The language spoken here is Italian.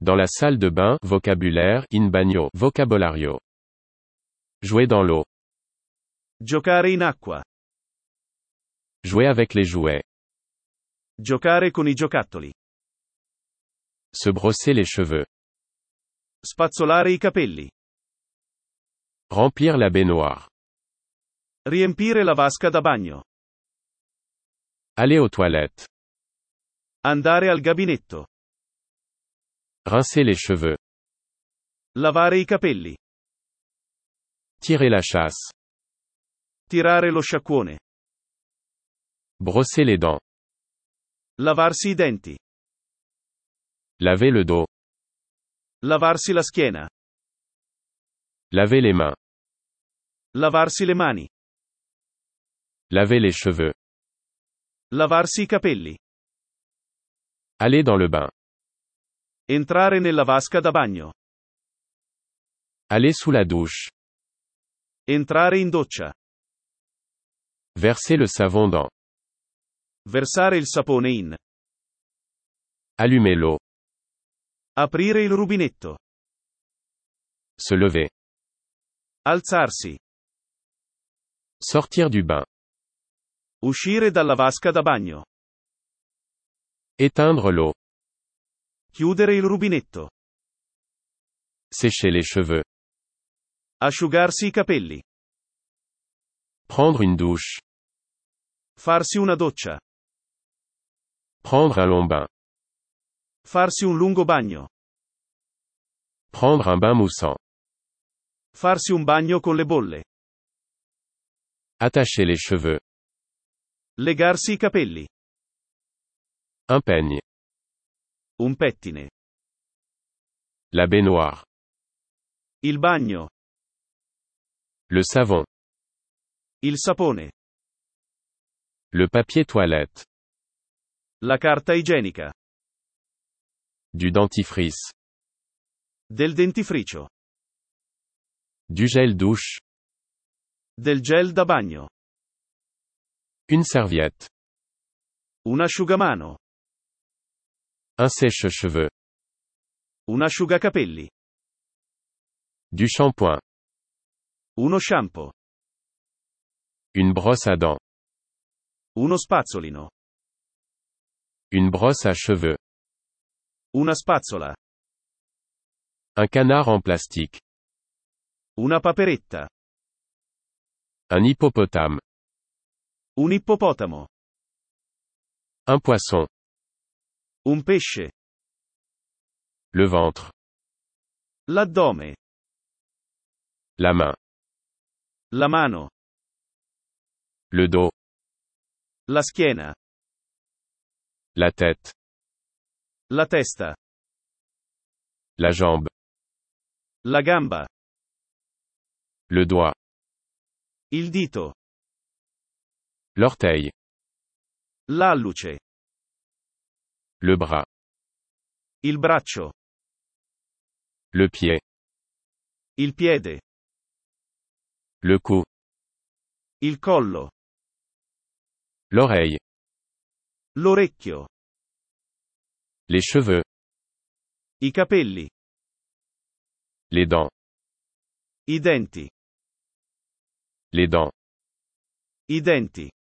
Dans la salle de bain, vocabulaire, in bagno, vocabolario. Jouer dans l'eau. Giocare in acqua. Jouer avec les jouets. Giocare con i giocattoli. Se brosser les cheveux. Spazzolare i capelli. Remplir la baignoire. Riempire la vasca da bagno. Aller aux toilettes. Andare al gabinetto. Rincer les cheveux. Lavare i capelli. Tirer la chasse. Tirare lo sciacquone. Brosser les dents. Lavarsi i denti. Laver le dos. Lavarsi la schiena. Laver les mains. Lavarsi le mani. Laver les cheveux. Lavarsi i capelli. Aller dans le bain. Entrare nella vasca da bagno. Aller sous la douche. Entrare in doccia. Verser le savon dans. Versare il sapone in. Allumer l'eau. Aprire il rubinetto. Se lever. Alzarsi. Sortir du bain. Uscire dalla vasca da bagno. Éteindre l'eau. Chiudere il rubinetto. Sécher les cheveux. Asciugarsi i capelli. Prendre une douche. Farsi una doccia. Prendre un long bain. Farsi un lungo bagno. Prendre un bain moussant. Farsi un bagno con le bolle. Attacher les cheveux. Legarsi i capelli. Un peigne. Un pettine. La baignoire. Il bagno. Le savon. Il sapone. Le papier toilette. La carta igienica. Du dentifrice. Del dentifricio. Du gel douche. Del gel da bagno. Une serviette. Un asciugamano. Un sèche-cheveux. Un asciugacapelli. Du shampoing. Uno shampoo. Une brosse à dents. Uno spazzolino. Une brosse à cheveux. Una spazzola. Un canard en plastique. Una paperetta. Un hippopotame. Un ippopotamo. Un poisson. Un pesce. Le ventre. L'addome. La main. La mano. Le dos. La schiena. La tête. La testa. La jambe. La gamba. Le doigt. Il dito. L'orteil. L'alluce. Le bras. Il braccio. Le pied. Il piede. Le cou. Il collo. L'oreille. L'orecchio. Les cheveux. I capelli. Les dents. I denti. Les dents. I denti.